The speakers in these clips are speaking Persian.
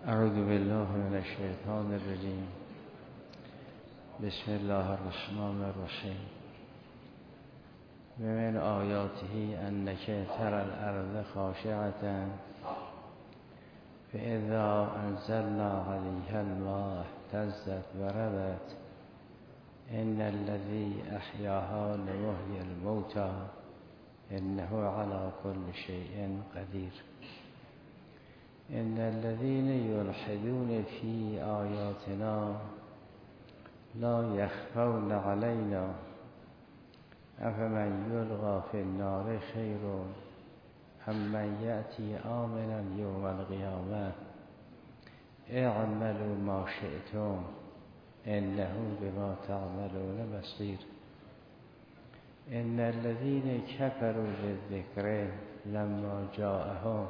اعوذ بالله من الشیطان الرجیم. بسم الله الرحمن الرحیم. من آیاته انک تری الارض خاشعة فاذا انزلنا علیها الماء اهتزت وربت ان الذی احیاها لمحیی الموتى انه علی کل شیء قدیر. ان الذين يلحدون في آیاتنا لا يخفون علينا افمن يلقى في النار خير ام من يأتي آمنا يوم القيامة اعملوا ما شئتم انه بما تعملون بصير. ان الذين كفروا بالذكر لما جاءهم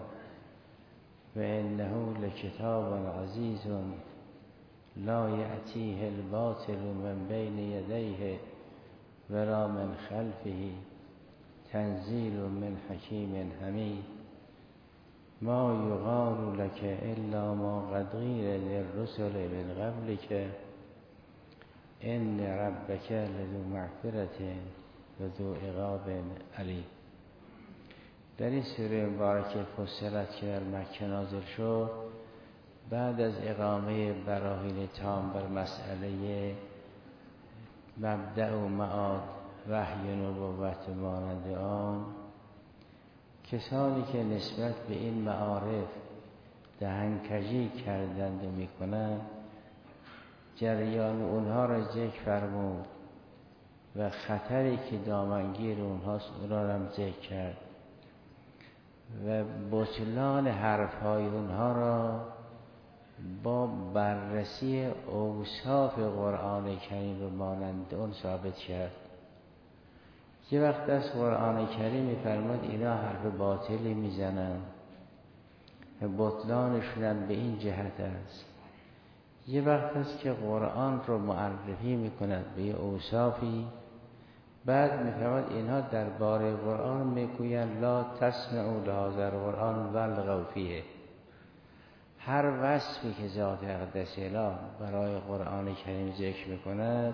وإنه لكتاب عزيز لا يأتيه الباطل من بين يديه ولا من خلفه تنزيل من حكيم حميد. ما يقال لك إلا ما قد قيل للرسل من قبلك إن ربك لذو مغفرة وذو عقاب أليم. در این سوره مبارکه فصلت که در مکه نازل شد بعد از اقامه براهین تام بر مسئله مبدأ و معاد وحی نبوت مانند آن، کسانی که نسبت به این معارف دهنکجی کردند و میکنند جریان اونها را ذکر فرمود و خطری که دامنگیر اونهاست اون را هم ذکر کرد و بطلان حرفهای اونها را با بررسی اوصاف قرآن کریم و مانند اون ثابت کرد. یه وقت از قرآن کریم می‌فرماد اینا حرف باطلی میزنن و بطلانشون به این جهت است. یه وقت است که قرآن رو معرفی میکند به یه اوصافی، بعد میفرماد اینها درباره قرآن میگویند لا تسمعوا لهذا القرآن والغوا فیه. هر وصفی که ذات اقدس اله برای قرآن کریم ذکر میکند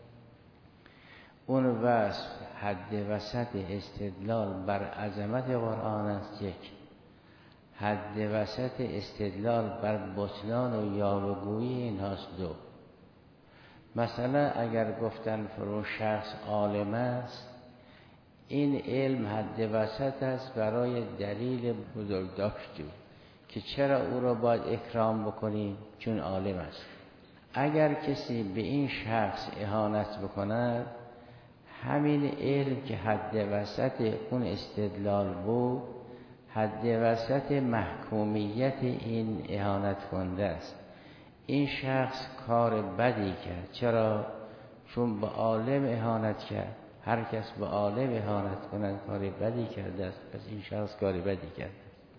اون وصف حد وسط استدلال بر عظمت قرآن است، یک. حد وسط استدلال بر بطلان و یاوه‌گویی اینهاست، دو. مثلا اگر گفتن فرو شخص عالم است، این علم حد وسط است برای دلیل بزرگداشتی که چرا او را باید اکرام بکنیم چون عالم است. اگر کسی به این شخص اهانت بکند، همین علم که حد وسط اون استدلال بود حد وسط محکومیت این اهانت کننده است. این شخص کار بدی کرد. چرا؟ چون به عالم اهانت کرد. هر کس به عالم اهانت کند کار بدی کرده است، پس این شخص کار بدی کرده.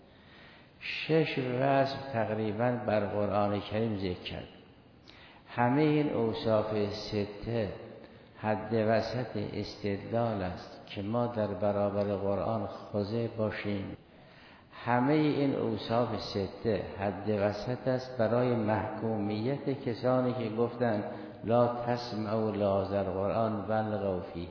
6 وصف تقریبا بر قرآن کریم ذکر کرد. همه این اوصاف 6 حد وسط استدلال است که ما در برابر قرآن خضع باشیم. همه این اوصاف 6 حد وسط است برای محکومیت کسانی که گفتند لا تسمعوا لهذا القرآن والغوا فیه.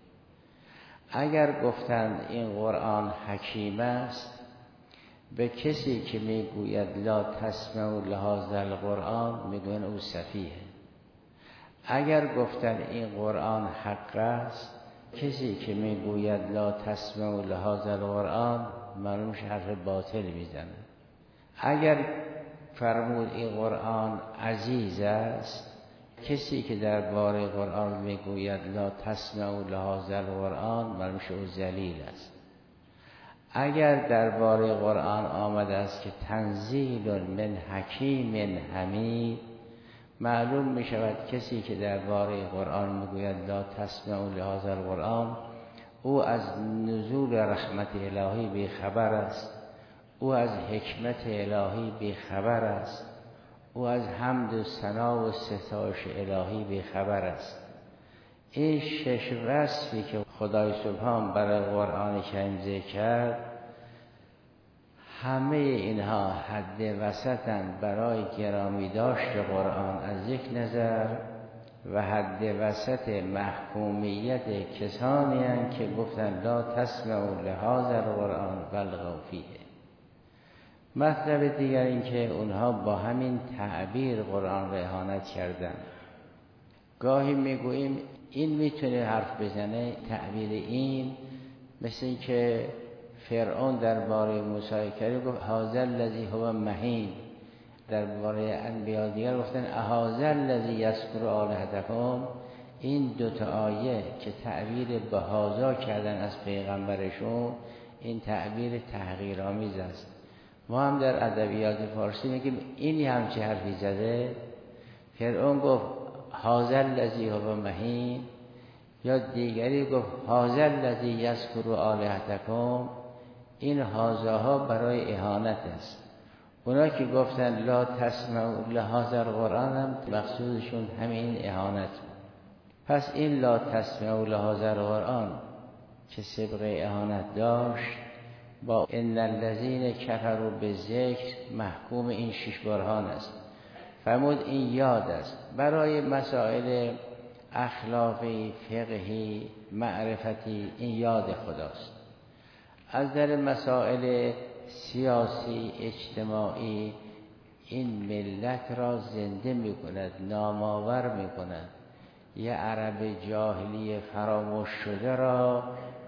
اگر گفتند این قرآن حکیم است، به کسی که میگوید لا تسمعوا لهذا القرآن میگوین او سفیه. اگر گفتند این قرآن حق است، کسی که میگوید لا تسمعوا لهذا القرآن معلوم حرف باطل میزنه. اگر فرمود این قرآن عزیز است، کسی که درباره قرآن میگوید لا تسمعوا لهذا القرآن معلوم او ذلیل است. اگر درباره قرآن آمده است که تنزیل من حکیم حمید، معلوم می شود کسی که درباره قرآن میگوید لا تسمعوا لهذا القرآن او از نزول رحمت الهی بی خبر است، او از حکمت الهی بی خبر است، او از حمد و ثنا و ستایش الهی بی خبر است. این 6 وصفی که خدای سبحان برای قرآن کریم ذکر کرد همه اینها حد وسطن برای گرامی داشت قرآن از یک نظر و حد وسط محکومیت کسانی هستند که گفتن لا تسمعوا لهذا القرآن والغوا فیه. مطلب دیگر این که اونها با همین تعبیر قرآن را اهانت کردن. گاهی میگوییم این میتونه حرف بزنه، تعبیر این مثل این که فرعون درباره موسی کریم گفت هذا الذی هو مهین، درباره انبیا دیگر گفتن اهذا الذی یذکر آلهتکم. این دوتا آیه که تعبیر به هذا کردن از پیغمبرشون، این تعبیر تحقیرآمیز است. ما هم در ادبیات فارسی میگیم اینی همچه حرفی زده. فرعون گفت هذا الذی هو مهین، یا دیگری گفت هذا الذی یذکر آلهتکم. این هذاها برای اهانت است. اونا که گفتن لا تسمعوا لهذا القرآن هم مقصودشون همین اهانت. پس این لا تسمعوا لهذا القرآن که سبق اهانت داشت با ان الذین کفروا بالذکر محکوم این 6 برهان است. فرمود این یاد است برای مسائل اخلاقی، فقهی، معرفتی، این یاد خداست. از در مسائل سیاسی، اجتماعی این ملت را زنده می کند، نامآور می کند. یه عرب جاهلی فراموش شده را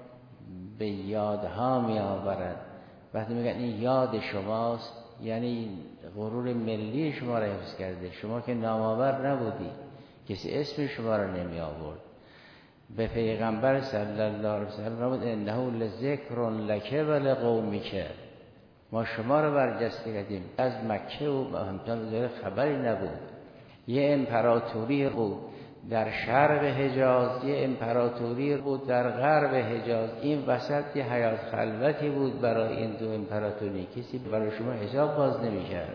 به یادها می آورد. وقتی میگن این یاد شماست، یعنی غرور ملی شما را حفظ کرده. شما که نامآور نبودی، کسی اسم شما را نمی آورد. به پیغمبر صلی الله علیه وسلم فرمود انه لذکر لک و لقومک. ما شما را برجسته کردیم. از مکه و همچنان خبری نبود. یه امپراتوری بود در شرق حجاز، یه امپراتوری بود در غرب حجاز. این وسط یه حیات خلوتی بود برای این دو امپراتوری. کسی برای شما حساب باز نمی کرد.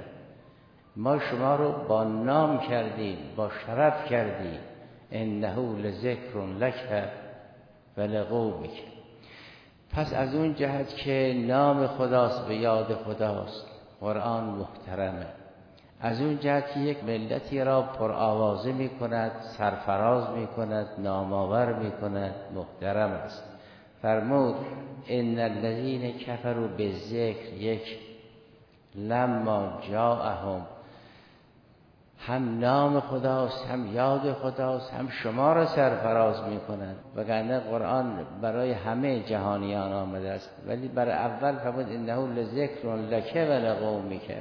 ما شما رو با نام کردیم، با شرف کردیم. انه لذکر لک و لقومک. پس از اون جهت که نام خداست، به یاد خداست، قرآن محترمه. از اون جهت که یک ملتی را پرآوازه می کند، سرفراز می کند، نامآور می کند، محترم است. فرمود ان الذین کفروا بالذکر، یک لما جاءهم، هم نام خداست، هم یاد خداست، هم شما را سرفراز می کند. وگرنه قرآن برای همه جهانیان آمده است، ولی برای اول فرمود انه لذکر لک و لقومک.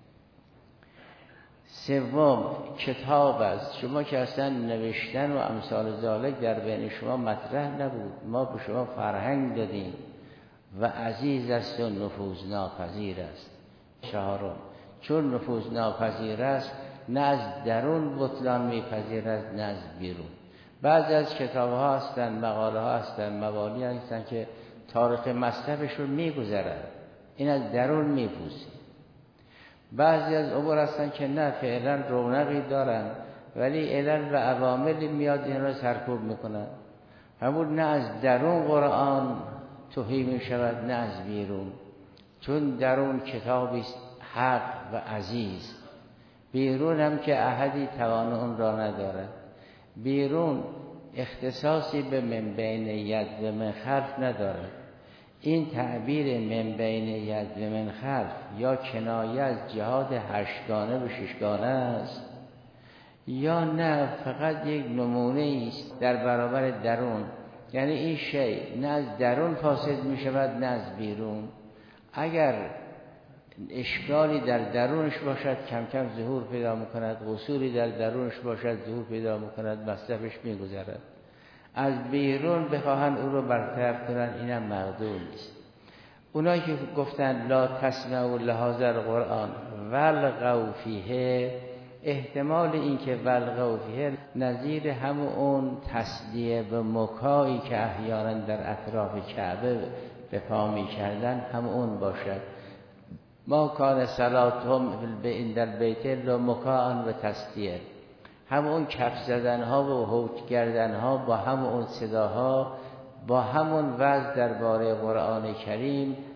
سوم کتاب است. شما که اصلا نوشتن و امثال ذالک در بین شما مطرح نبود. ما به شما فرهنگ دادیم و عزیز است و نفوذ ناپذیر است. چهارم چون نفوذ ناپذیر است، نه از درون بطلان میپذیرد نه از بیرون. بعضی از کتاب ها هستن، مقاله ها هستن، مبانی هستن که تاریخ مصرفشون میگذرد، این از درون میپوسه. بعضی از امور هستن که نه فعلا رونقی دارن ولی علل و عواملی میاد این را سرکوب میکنن. همون نه از درون قرآن تهی میشود نه از بیرون. چون درون کتابی حق و عزیز، بیرون هم که احدی توان اون را ندارد. بیرون اختصاصی به من بین ید و من خلف ندارد. این تعبیر من بین ید و من خلف یا کنایه از جهاد 8گانه به 6گانه است، یا نه فقط یک نمونه است در برابر درون. یعنی این شی نه از درون فاسد می شود نه از بیرون. اگر اشکالی در درونش باشد کم کم ظهور پیدا میکند، قصوری در درونش باشد ظهور پیدا میکند، مصرفش میگذرد. از بیرون بخواهن او رو برطرف کنن، اینم مقدور نیست. اونایی که گفتن لا تسمعوا لهذا القرآن والغوا فیه، احتمال این که والغوا فیه نظیر همون تصدیه و مکایی که احیانا در اطراف کعبه به پا میکردن همون باشد. ما کان صلاتهم عند البیت الا مکاء و تصدیه. همون کف زدن ها و هوت کردن ها با همون صداها، با همون وعظ درباره قرآن کریم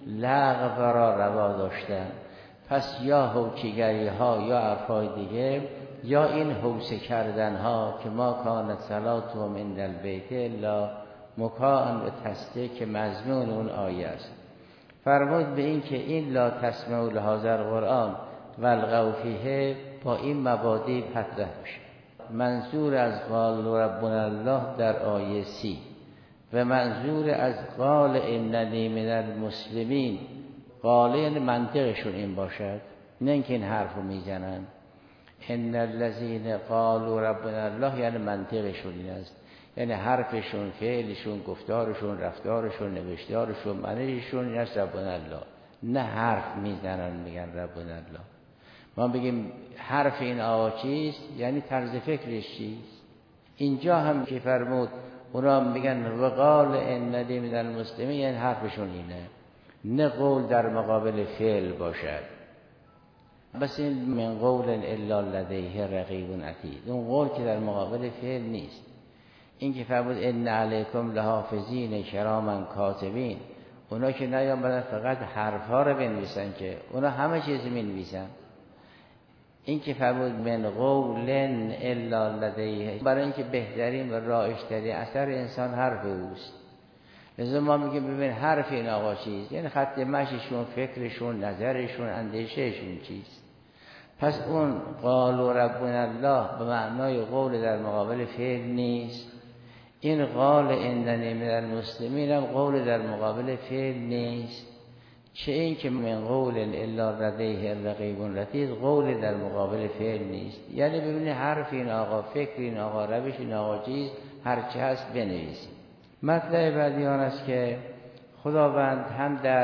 لغو را روا داشتن. پس یا هوچیگری ها یا افعال دیگه یا این هوسه کردن ها که ما کانت صلاتهم عند البیت الا مکاء و تصدیه که مضمون اون آیه است. فرمود به این که این لا تسمعوا لهذا القرآن والغوا فیه با این مبادی مطرح میشه. منظور از قال ربنا الله در آیه 30 و منظور از قال اننی من المسلمین، قال یعنی منطقشون این باشد، نه اینکه این حرفو میزنن. ان الذين قالوا ربنا الله یعنی منطقشون این است، یعنی حرفشون، فعلشون، گفتارشون، رفتارشون، نوشتارشون، معنیشون این است ربنا الله. نه حرف میزنن میگن ربنا الله. ما بگیم حرف این آقا چیست یعنی طرز فکرش چیست. اینجا هم که فرمود اونا میگن وقال اننی من المسلمین یعنی حرفشون اینه، نه قول در مقابل فعل باشد. بس این من قول الا لدیه رقیب عتید، اون قول که در مقابل فعل نیست. این که فرمود ان علیکم لحافظین کراما کاتبین، اونا که نیامدن فقط حرفها رو بنویسن، که اونا همه چیز می‌نویسن. این که فرمود من قول الا لدیه، برای اینکه بهترین و رایج‌ترین اثر انسان حرف اوست. لذا ما میگیم ببین حرف این آقا چیست، یعنی خط مشیشون، فکرشون، نظرشون، اندیشهشون چیست. پس اون قال ربنا الله به معنای قول در مقابل فعل نیست. این قال اننی من المسلمین هم قول در مقابل فعل نیست. چه این که من قول الا لدیه رقیب عتید قول در مقابل فعل نیست. یعنی ببینید حرف این آقا، فکر این آقا، روش این آقا چیست، هرچی هست بنویسید. مطلب بعدی آن است که خداوند هم در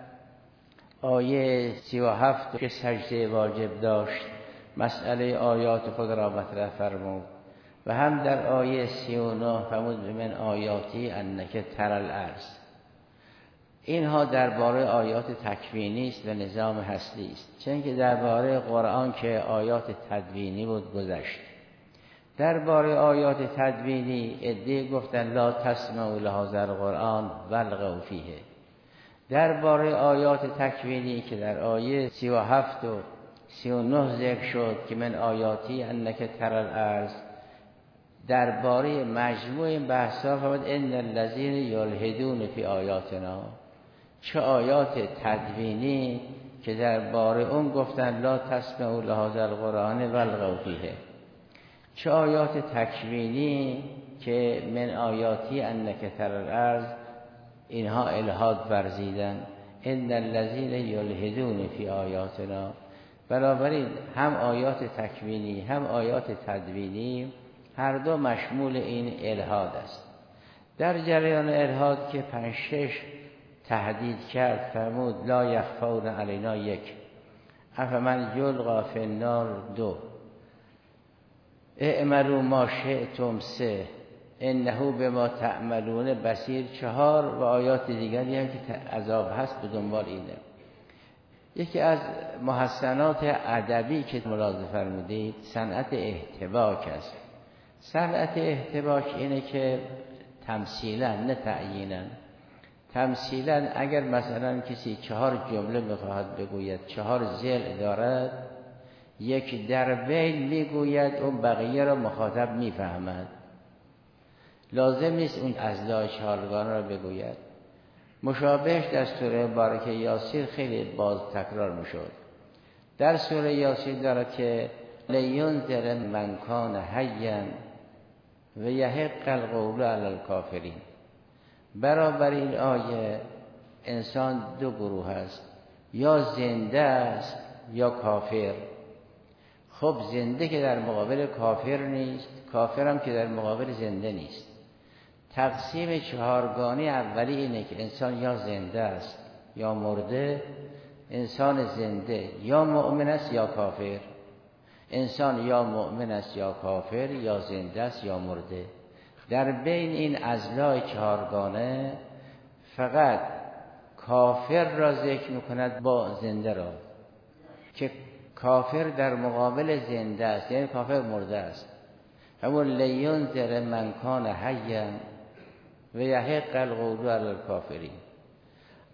آیه 37 که سجده واجب داشت مسئله آیات خود را مطرح فرمود و هم در آیه 39 فرمود من آیاتی انک تری الارض. اینها درباره آیات تکوینی است و نظام هستی است، چون که درباره قرآن که آیات تدوینی بود گذشت. درباره آیات تدوینی عده‌ای گفتن لا تسمعوا لهذا القرآن والغوا فیه. درباره آیات تکوینی که در آیه 37 و 39 ذکر شد که من آیاتی انک تری الارض، درباره مجموع این بحث‌ها فرمود ان الذین یلحدون فی آیاتنا. چه آیات تدوینی که درباره اون گفتن لا تسمعوا لهذا القرآن والغوا فیه، چه آیات تکوینی که من آیاتی انک تری الارض اینها الحاد ورزیدن ان الذین یلحدون فی آیاتنا. بنابراین هم آیات تکوینی هم آیات تدوینی هر دو مشمول این الحاد است. در جریان الحاد که 5-6 تهدید کرد فرمود لا یخفون علینا 1 افمن یلقی فی النار 2 اعملوا ما شئتم 3 انه بما تعملون بصیر 4 و آیات دیگری هم که عذاب هست به دنبال اینه. یکی از محسنات ادبی که ملاحظه فرمودید صنعت احتباک است. صنعت احتباک اینه که تمثیلا نه تعیینا، تمثیلا اگر مثلا کسی 4 جمله میخواهد بگوید 4 ضلع دارد، یک در بین میگوید اون بقیه را مخاطب میفهمد، لازم نیست اون اضلاع 4گانه را بگوید. مشابهش در سوره مبارکه یاسین خیلی باز تکرار میشد. در سوره یاسین دارد که لینذر من کان حیا و یحق القول علی الکافرین. برابر این آیه انسان 2 گروه است، یا زنده است یا کافر. خب زنده که در مقابل کافر نیست، کافر هم که در مقابل زنده نیست. تقسیم 4گانه اولی اینه که انسان یا زنده است یا مرده. انسان زنده یا مؤمن است یا کافر. انسان یا مؤمن است یا کافر، یا زنده است یا مرده. در بین این اضلاع 4گانه فقط کافر را ذکر میکند با زنده را، که کافر در مقابل زنده است، یعنی کافر مرده است. همون لینذر من کان حیا و یحق القول علی الکافرین.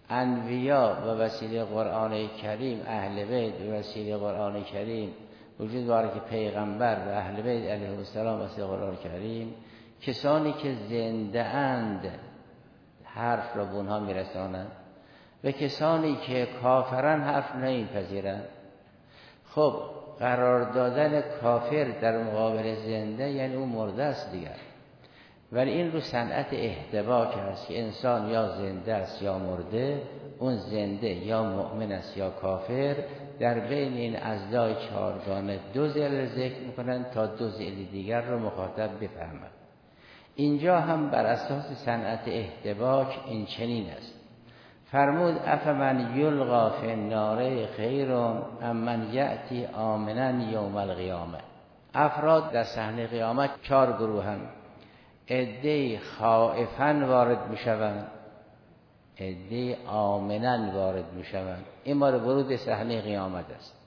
انبیا و وسیله قرآن کریم، اهل بیت و وسیله قرآن کریم، وجود داره که پیغمبر و اهل بیت علیه السلام وسیله قرآن کریم، کسانی که زنده اند حرف را به اونها میرسانند و کسانی که کافرن حرف نمیپذیرند. خب قرار دادن کافر در مقابل زنده یعنی اون مرده است دیگر. ولی این رو صنعت احتباک هست که انسان یا زنده است یا مرده، اون زنده یا مؤمن است یا کافر، در بین این اضلاع چهارگانه دو ذیل ذکر میکنن تا دو ذیل دیگر رو مخاطب بفهمد. اینجا هم بر اساس صنعت احتباک این چنین است. فرمود افمن یلقی فی النار خیر ام من یأتی آمنا یوم القیامه. افراد در صحنه قیامت 4 گروه هم. عده‌ای خائفاً وارد میشوند، عده‌ای آمناً وارد میشوند. این مال ورود صحنه قیامت است.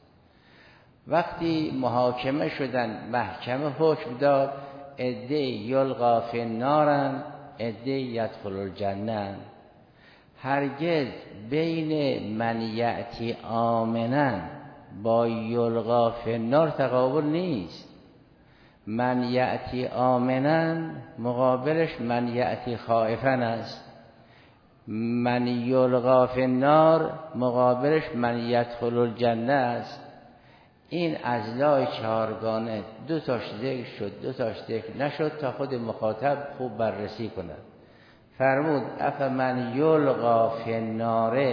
وقتی محاکمه شدن، محکمه حکم داد، عده‌ای یلقی فی النار، عده‌ای یدخل الجنه. هرگز بین من یأتی آمناً با یلقی فی النار تقابل نیست. من یأتی آمناً مقابلش من یأتی خائفاً است. من یلقی فی النار مقابلش من یدخل الجنه است. این اضلاع چهارگانه 2 تاش ذکر شد، 2 تاش ذکر نشد تا خود مخاطب خوب بررسی کند. فرمود افمن یلقی فی النار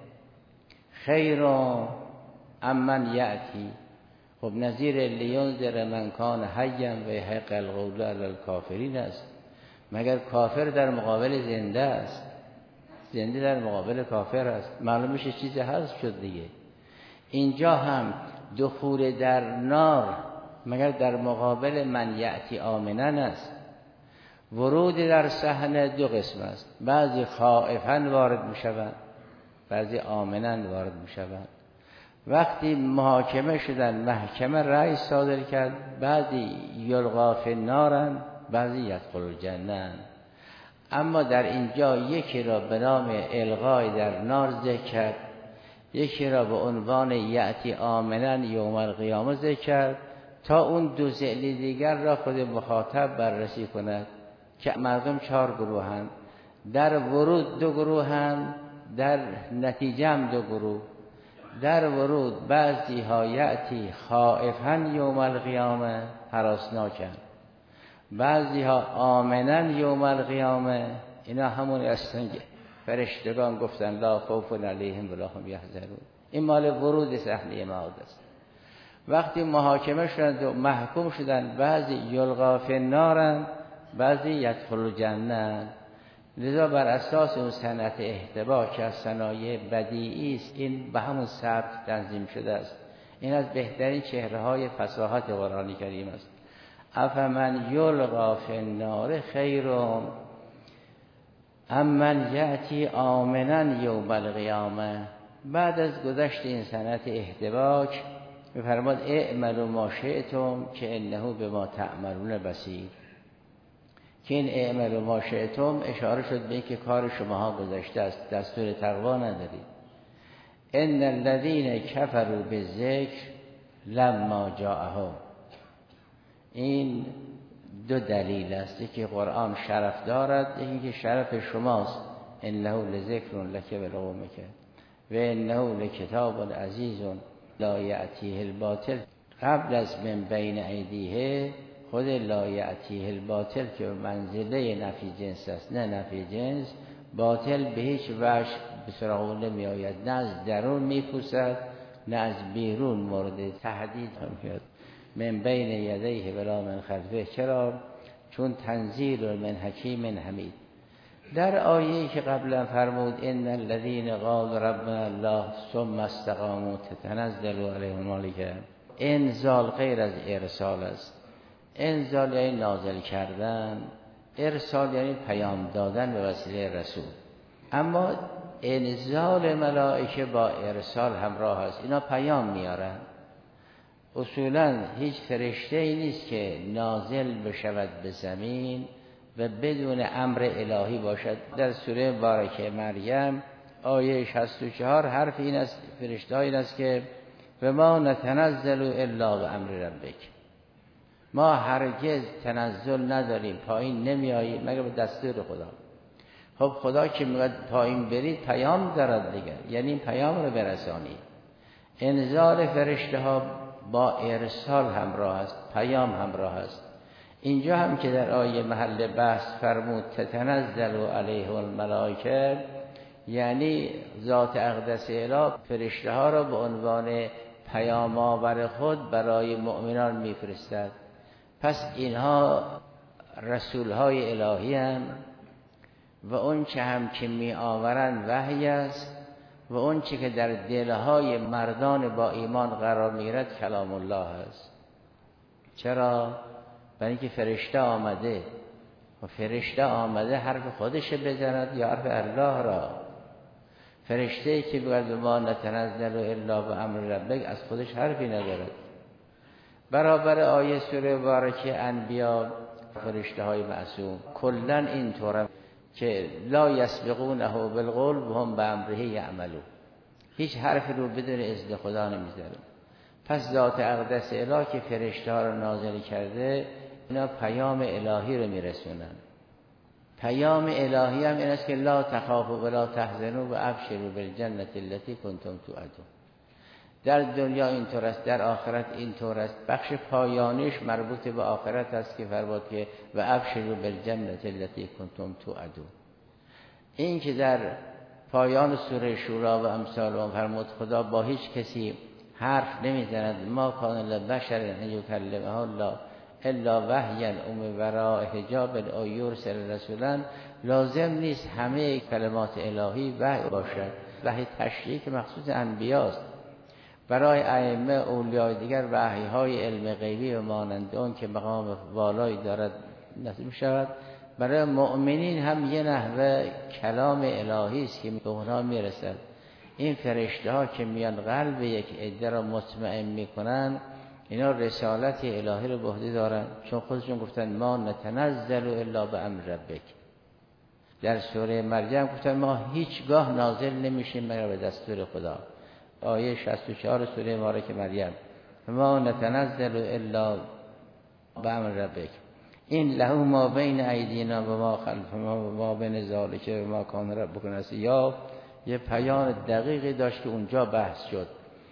خیر ام من یأتی. خب نظیر لینذر من کان حیا و یحق القول علی الکافرین است. مگر کافر در مقابل زنده است؟ زنده در مقابل کافر است. معلوم میشه چیزی حذف شد دیگه. اینجا هم دخول در نار مگر در مقابل من یأتی آمنن است. ورود در صحنه 2 قسم است. بعضی خائفاً وارد میشوند، بعضی آمناً وارد میشوند. وقتی محاکمه شدن، محکمه رأی صادر کرد، بعضی یلقی فی النار، بعضی یدخل الجنه. اما در اینجا یکی را به نام القای در نار ذکر کرد، یکی را به عنوان یأتی آمنا یوم القیامه ذکر کرد تا اون 2 ذیل دیگر را خود مخاطب بررسی کند که مردم 4 گروهند. در ورود 2 گروهند، در نتیجه هم 2 گروه. در ورود بعضی ها یأتی خائفاً یوم القیامه، هراسناکند. بعضی ها آمناً یوم القیامه، اینا همون هستند که فرشتگان گفتن لا خوف علیهم ولا هم یحزنون. این مال ورود صحنه معاد است. وقتی محاکمه شدند و محکوم شدند، بعضی یلقی فی النار، بعضی یدخل الجنه. لذا بر اساس اون صنعت احتباک که از صنایع بدیعی است، این به همون سبک تنظیم شده است. این از بهترین چهره‌های فصاحت قرآن کریم است. افمن یلقی فی النار خیر ام من یأتی آمنا یوم القیامه. بعد از گذشت این صنعت احتباک می‌فرماد اعملوا ما شئتم که انه بما تعملون بصیر. که این اعملوا ما شئتم اشاره شد به اینکه کار شماها گذشته است، دستور تقوا ندارید. ان الذين كفروا بالذکر لما جاءهم. این 2 دلیل است که قرآن شرف دارد، اینکه شرف شماست، انه لذکر لک ولقومک و انه لکتاب عزیز لا یأتیه الباطل. قبل از من بین ایدیه خود لا یأتیه الباطل که منزله نفی جنس است، نه نفی جنس. باطل به هیچ وجه به سراغ او نمی آید، نه از درون می پوسد نه از بیرون مورد تهدید هم میاد. من بین یدیه ولا من خلفه. چرا؟ چون تنزیل من حکیم حمید. در آیه‌ای که قبلا فرمود ان الذين قالوا ربنا الله ثم استقاموا تتنزل علیهم الملائکه، انزال غیر از ارسال است. انزال یعنی نازل کردن، ارسال یعنی پیام دادن به وسیله رسول. اما انزال ملائکه با ارسال همراه است. اینا پیام میارن. اصولا هیچ فرشته‌ای نیست که نازل بشود به زمین و بدون امر الهی باشد. در سوره مبارکه مریم آیه 64 حرف این است، فرشته ها این است که و ما نتنزل الا بامر ربک، ما هرگز تنزل نداریم، پایین نمیاییم مگر به دستور خدا. خب خدا که میگه پایین برید پیام دارد دیگه، یعنی این پیام رو برسانی. انزال فرشته ها با ارسال همراه است، پیام همراه است. اینجا هم که در آیه محل بحث فرمود تتنزل علیه الملائکه، یعنی ذات اقدس الهی فرشته ها را به عنوان پیام آور خود برای مؤمنان میفرستد. پس اینها رسول های الهی هم و اون چه هم که می آورند وحی است و اون چه که در دلهای مردان با ایمان قرار میگیرد کلام الله است. چرا؟ برای اینکه فرشته آمده و فرشته آمده حرف خودش بزند یا حرف الله را. فرشته که بگوید ما نتنزل الا بامر ربک از خودش حرفی ندارد. برابر آیه سوره مبارکه انبیا فرشته های معصوم کلا اینطوره که لا یسبقونه بالقول و هم بامره یعملون، هیچ حرف رو بدون اذن خدا نمیذاره. پس ذات اقدس الهی که فرشته ها رو نازل کرده اینا پیام الهی رو میرسونن. پیام الهی هم این است که لا تخافوا ولا تحزنوا و ابشروا بالجنة التي کنتم توعدون. در دنیا اینطور است، در آخرت اینطور است. بخش پایانیش مربوط به آخرت است که فرمود که و ابشروا بالجنة التي کنتم توعدون. این که در پایان سوره شورا و امثال و فرمود خدا با هیچ کسی حرف نمیزند، ما کان لبشر ان یکلمه الله الا وحیا او وراء حجاب او یرسل رسولا، لازم نیست همه کلمات الهی وحی باشد. وحی تشریعی که مخصوص انبیاست. برای ائمه اولیای دیگر وحی های علم غیبی و مانند اون که مقام والایی دارد نصیب شود. برای مؤمنین هم یه نحوه کلام الهی است که به اونها میرسد. این فرشته ها که میان قلب یک عده را مطمئن میکنن، اینا رسالت الهی رو به عهده دارن، چون خودشون گفتن ما نتنزل الا بامر ربک. در سوره مریم گفتن ما هیچگاه نازل نمیشیم مگر به دستور خدا. آیه 64 سوره مبارکه مریم ما نتنزل الا بامر ربک این له ما بین ایدینا و ما خلفنا و ما بین ذالک و ما کان ربک نسیا. یه پیام دقیقی داشت که اونجا بحث شد.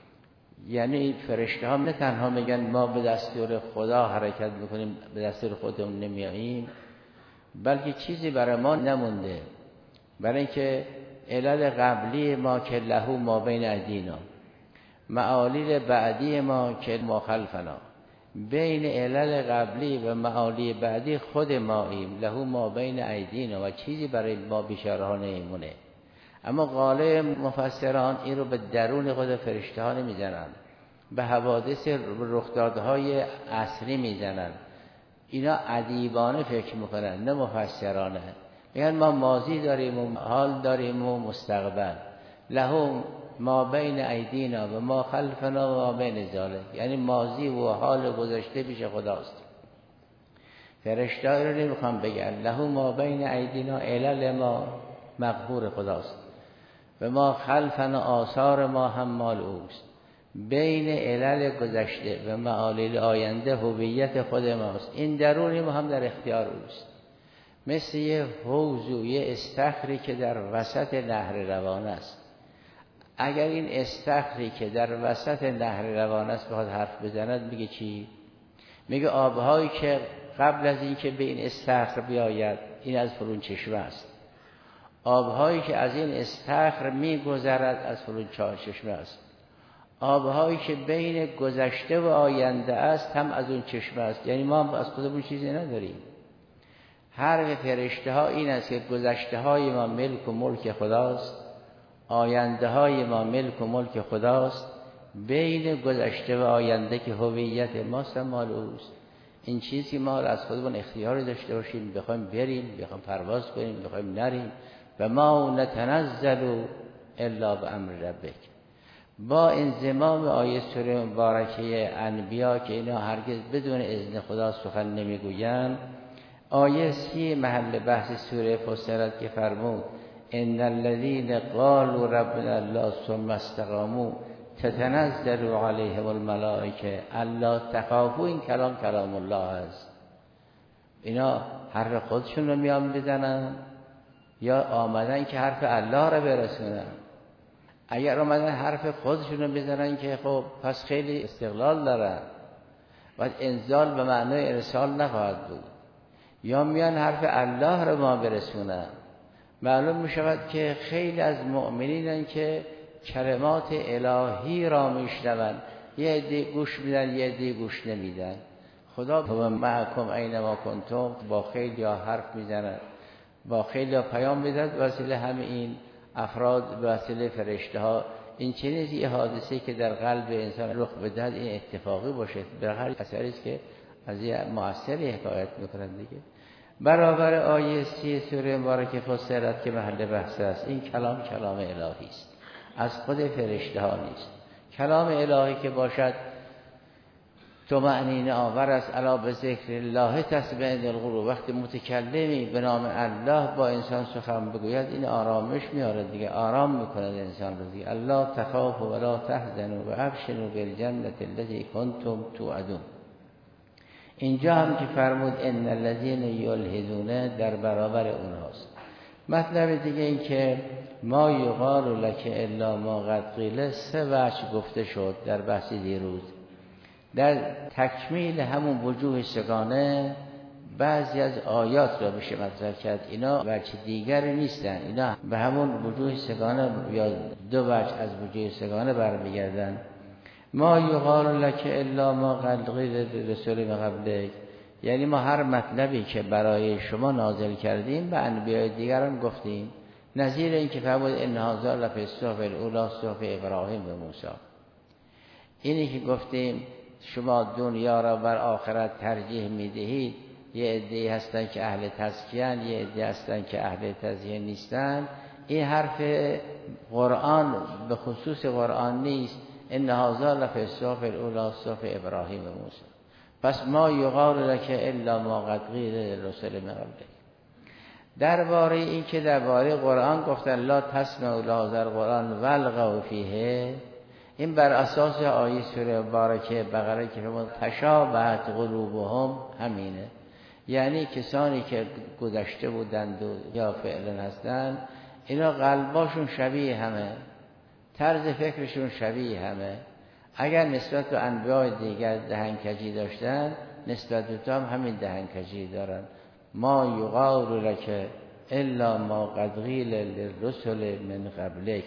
یعنی فرشته ها نه تنها میگن ما به دستور خدا حرکت میکنیم، به دستور خودمون نمیاییم، بلکه چیزی برای ما نمونده. برای اینکه علل قبلی ما که له ما بین ایدینا، معالیل بعدی ما که ما خلفنا، بین علل قبلی و معالی بعدی خود ماییم. له ما بین ایدینا و چیزی برای ما بیچاره ها نمیمونه. اما غالب مفسران این رو به درون خود فرشته ها نمیزنن، به حوادث رخدادهای عصری میزنن. اینا ادیبانه فکر میکنن نه مفسرانه. میگن ما ماضی داریم و حال داریم و مستقبل. لهم ما بین ایدینا و ما خلفنا و ما بین ذالک، یعنی ماضی و حال گذشته پیش خداست. فرشته ها رو نمیخوام بگن لهم ما بین ایدینا، علل ما مقهور خداست و ما خلفنا آثار ما هم مال اوست. بین علل گذشته و معالل آینده هویت خود ماست. این درونی ما هم در اختیار اوست. مثل یه حوض و یه استخری که در وسط نهر روان است. اگر این استخری که در وسط نهر روان است بخواد حرف بزند میگه چی؟ میگه آبهایی که قبل از این که به این استخر بیاید این از فلان چشمه است. آبهایی که از این استخر میگذرد از فلان چشمه است. آبهایی که بین گذشته و آینده است هم از اون چشمه است. یعنی ما از خودمون چیزی نداریم. حرف فرشته ها این است که گذشته های ما ملک و ملک خداست، آینده های ما ملک و ملک خداست. بین گذشته و آینده که هویت ماست مال اوست. این چیزی ما از خودمون اختیاری داشته باشیم، بخوایم بریم، بخوایم پرواز کنیم، بخوایم نریم. و ما نتنزل الا بامر ربک. با انضمام آیه سوره مبارکه انبیا که اینا هرگز بدون اذن خدا سخن نمیگویند، آیه 30 محل بحث سوره فصلت که فرمود ان الذين قالوا ربنا الله ثم استقاموا تتنزل علیهم الملائکه الا تخافوا، این کلام الله است. اینا حرف خودشون رو میان بزنن یا آمدن که حرف الله رو برسونن؟ اگر آمدن حرف خودشون رو بزنن که خب پس خیلی استقلال دارن و انزال به معنای ارسال نخواهد بود. یا میان حرف الله رو ما برسونن، معلوم می شود که خیلی از مؤمنینن که کلمات الهی را میشنوند، یه عده گوش میدن یه عده گوش نمیدن. خدا هو معکم اینما کنتم با خیلی ها حرف میزنند، با خیلی ها پیام میدن وسیله همه این افراد، وسیله فرشته ها. این چنین یه حادثه که در قلب انسان رخ بدهد این اتفاقی باشه، در هر اثری است که از یه مؤثری حکایت میکنند دیگه. برابر آیه 30 سوره مبارکه فصلت که محل بحث است، این کلام الهی است، از خود فرشته ها نیست. کلام الهی که باشد طمأنینه آور است. الا به ذکر الله تطمئن القلوب. وقتی متکلمی به نام الله با انسان سخن بگوید این آرامش میاره دیگه، آرام میکنه انسان رو دیگه. الله تخافوا ولا تحزنوا وابشروا بالجنة التي كنتم توعدون. اینجا هم که فرمود ان الذين یلحدون در برابر اونهاست. مطلب دیگه این که ما یقال لک الا ما قد قیل، 3 وجه گفته شد در بحث دیروز. در تکمیل همون وجوه سگانه بعضی از آیات را بشه مطرح کرد. اینا وجه دیگری نیستن، اینا به همون وجوه سگانه یا 2 وجه از وجوه سگانه برمیگردن. ما یقال لک الا ما قد قیل رسول من قبلک، یعنی ما هر مطلبی که برای شما نازل کردیم به انبیاء دیگران گفتیم. نظیر این که فرمود ان هذا لفی الصحف الاولی صحف ابراهیم و موسی. اینی که گفتیم شما دنیا را بر آخرت ترجیح میدهید، یه عده‌ای هستن که اهل تزکیه‌اند، یه عده هستن که اهل تزکیه نیستن. این حرف قرآن به خصوص قرآن نیست. ان هذا لفی الصحف الاولی صحف ابراهیم و موسی. پس ما یقال لک الا ما قد قیل للرسل من قبلک. درباره این که درباره قرآن گفتن لا تسمعوا لهذا القرآن والغوا فیه، این بر اساس آیه سوره مبارکه بقره که فرمود تشابهت قلوبهم، همینه. یعنی کسانی که گذشته بودند و یا فعلا هستند، اینا قلباشون شبیه همه، طرز فکرشون شبیه همه. اگر نسبت به انبیاء دیگر دهنکجی داشتن، نسبت به تو هم همین دهنکجی دارن. ما یقال لک الا ما قد قیل للرسل من قبلک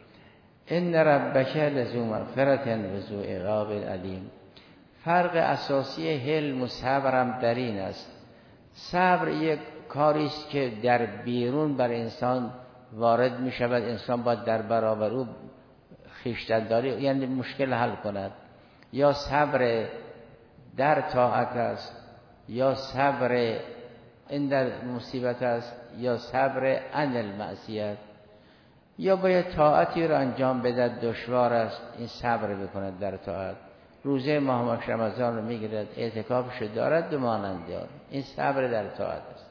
ان ربک لذو مغفرة و ذو عقاب علیم. فرق اساسی حلم و صبرم در این است. صبر یک کاری است که در بیرون بر انسان وارد می شود، انسان باید در برابر او خویشتن‌داری یعنی مشکل حل کند. یا صبر در طاعت است، یا صبر این در مصیبت است، یا صبر عن المعصیت. یا باید طاعتی رو انجام بده دشوار است، این صبر بکند در طاعت. روزه ماه رمضان رو میگیرد، اعتکافش دارد و مانند آن، این صبر در طاعت است.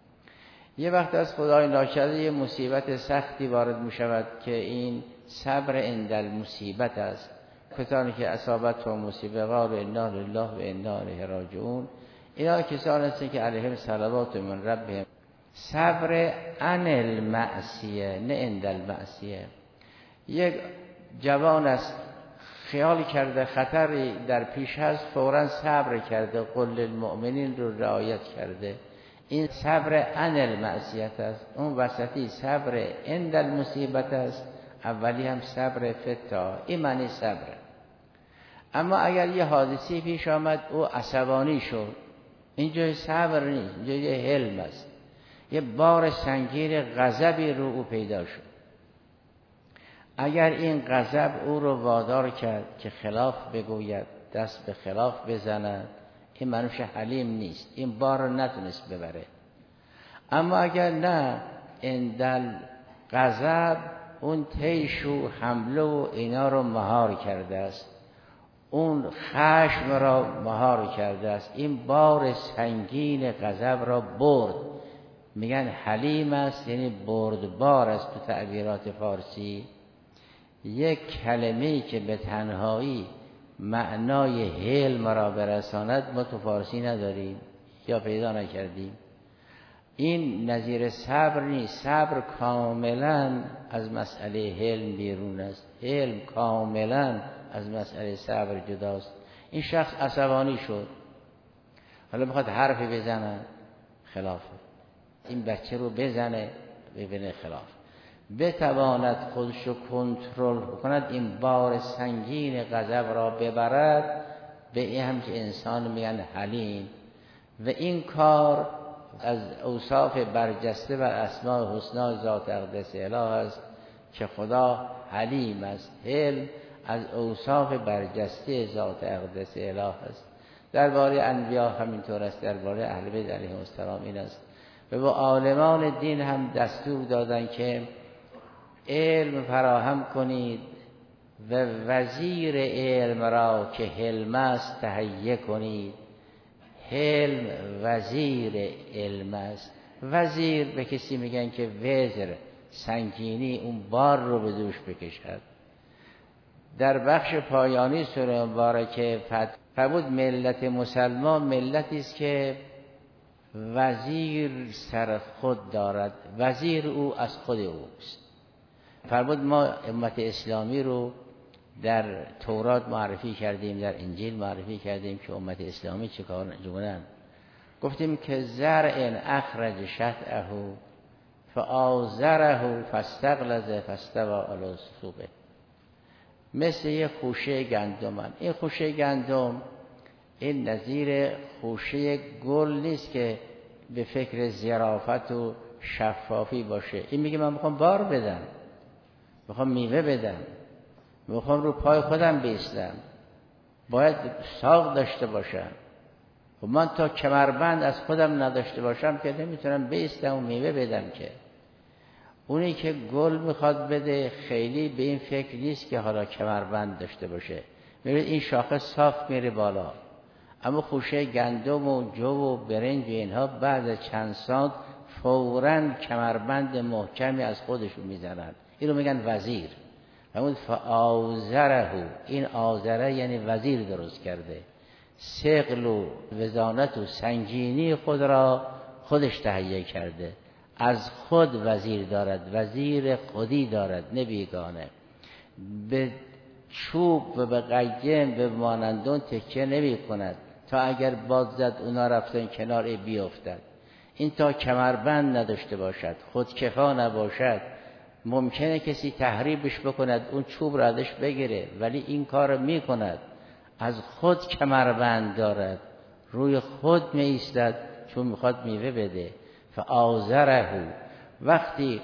یه وقت از خدای ناکرده یه مصیبت سختی وارد می شود که این صبر اندل مصیبت است. کسانی که اصابت و مصیبه قالوا انا لله و انا الیه راجعون، اینا کسانی هستند که علیهم صلوات من ربهم. صبر عن المعصیه نه اندل معصیه. یک جوان است خیال کرده خطری در پیش هست، فوراً صبر کرده، قل للمؤمنین رو رعایت کرده. این صبر عن المعصیت است. اون وسطی صبر عند المصیبت است، اولی هم صبر فتا. این معنی صبر. اما اگر یه حادثی پیش آمد او عصبانی شد، این جای صبر نیست، این جای حلم است. یه بار سنگین غضبی رو او پیدا شد. اگر این غضب او رو وادار کرد که خلاف بگوید، دست به خلاف بزند، این منوش حلیم نیست، این بار رو نتونست ببره. اما اگر نه، اندل غضب اون طیش و حمله و اینا رو مهار کرده است، اون خشم را مهار کرده است، این بار سنگین غضب را برد. میگن حلیم است، یعنی بردبار است تو تعبیرات فارسی. یک کلمه‌ای که به تنهایی معنای حلم را برساند ما تو فارسی نداریم یا پیدا نکردیم. این نظیر صبر نیست. صبر کاملا از مسئله حلم بیرون است. حلم کاملا از مسئله صبر جداست. این شخص عصبانی شد، حالا میخواد حرفی بزنه، خلافه. این بچه رو بزنه، ببینه خلاف. بتواند خودش رو کنترل کند، این بار سنگین غضب را ببرد، به این هم که انسان میگن حلیم. و این کار از اوصاف برجسته و اسماء حسنا ذات اقدس اله است که خدا حلیم است. حلم از اوصاف برجسته ذات اقدس اله است. درباره انبیا همینطور است، درباره اهل بیت علیهم السلام این است. و با عالمان دین هم دستور دادن که علم فراهم کنید و وزیر علم را که حلم است تهیه کنید. حلم وزیر علم است. وزیر به کسی میگن که وزر، سنگینی، اون بار رو به دوش بکشد. در بخش پایانی سوره مبارکه فرمود ملت مسلمان ملتی است که وزیر سر خود دارد، وزیر او از خود اوست. فرمود ما امت اسلامی رو در تورات معرفی کردیم، در انجیل معرفی کردیم که امت اسلامی چه کار جونن. گفتیم که زرع اخرج شطأه فآزره فاستغلظ فاستوى علی سوقه. مثل یه خوشه گندمن. این خوشه گندم این نظیر خوشه گل نیست که به فکر ظرافت و شفافی باشه. این میگه من میخوام بار بدم، میخوام میوه بدم، میخوام رو پای خودم بیستم، باید ساق داشته باشم. و من تا کمربند از خودم نداشته باشم که نمیتونم بیستم و میوه بدم. که اونی که گل میخواد بده خیلی به این فکر نیست که حالا کمربند داشته باشه. میبینید این شاخه صاف میره بالا، اما خوشه گندم و جو و برنج و اینها بعد از چند سال فوراً کمربند محکمی از خودشون میزنن. اینو میگن وزیر. همون فآزره، این آزره یعنی وزیر درست کرده. ثقل و وزانت و سنگینی خود را خودش تهیه کرده. از خود وزیر دارد، وزیر خودی دارد، نه بیگانه. به چوب و به قیم به مانندون تکیه نمی کند تا اگر باد زد اونا رفتن کنار بیفتد. این تا کمربند نداشته باشد، خودکفا نباشد، ممکنه کسی تحریبش بکند، اون چوب را ازش بگیره، ولی این کار می کند. از خود کمربند دارد، روی خود می ایستد چون میخواد میوه بده. فآزره، وقتی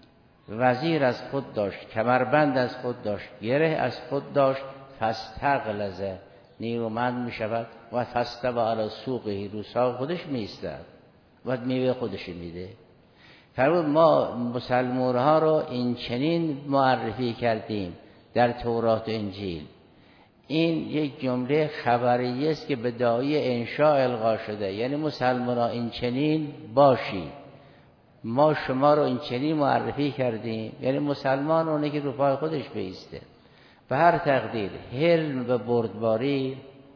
وزیر از خود داشت، کمربند از خود داشت، گره از خود داشت، فاستغلظ، نیرومند می شود و فاستوى علی سوقه، رو ساق خودش می ایستد و میوه خودش میده. فرمود ما مسلمان ها رو این چنین معرفی کردیم در تورات و انجیل. این یک جمله خبریه است که به داعی انشاء القا شده، یعنی مسلمان ها این چنین باشید. ما شما رو این چنین معرفی کردیم، یعنی مسلمان اونه که رو پای خودش بیسته. به هر تقدیر حلم و بردباری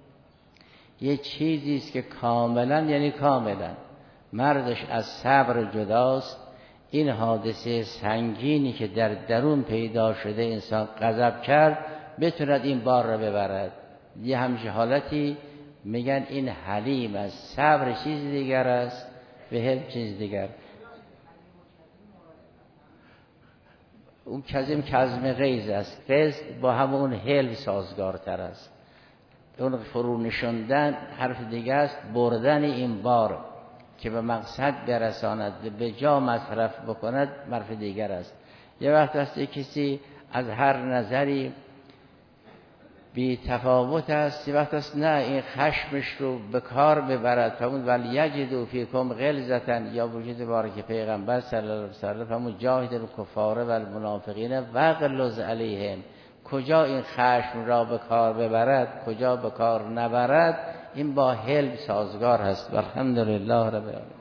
یه چیزی است که کاملا، یعنی کاملا مردش از صبر جداست. این حادثه سنگینی که در درون پیدا شده انسان غضب کرد بتوند این بار را ببرد. یه همچین حالتی میگن این حلیم است. صبر چیز دیگر است و حلم چیز دیگر. اون کظم غیظ است. غیظ با همون حلم سازگارتر است. اون فرو نشوندن حرف دیگه است. بردن این بار که به مقصد برساند، به جا مصرف بکند، حرف دیگر است. یه وقت هست کسی از هر نظری بی تفاوت است، یه وقت است نه این خشمش رو به کار ببرد. فرمود ولیجدوا فیکم غلظة، یا وجود بارک پیغمبر صلی الله علیه و سلم فرمود جاهد الکفار و المنافقین واغلظ علیهم. کجا این خشم را به کار ببرد، کجا به کار نبرد، این با حلم سازگار هست. الحمدلله رب العالمین.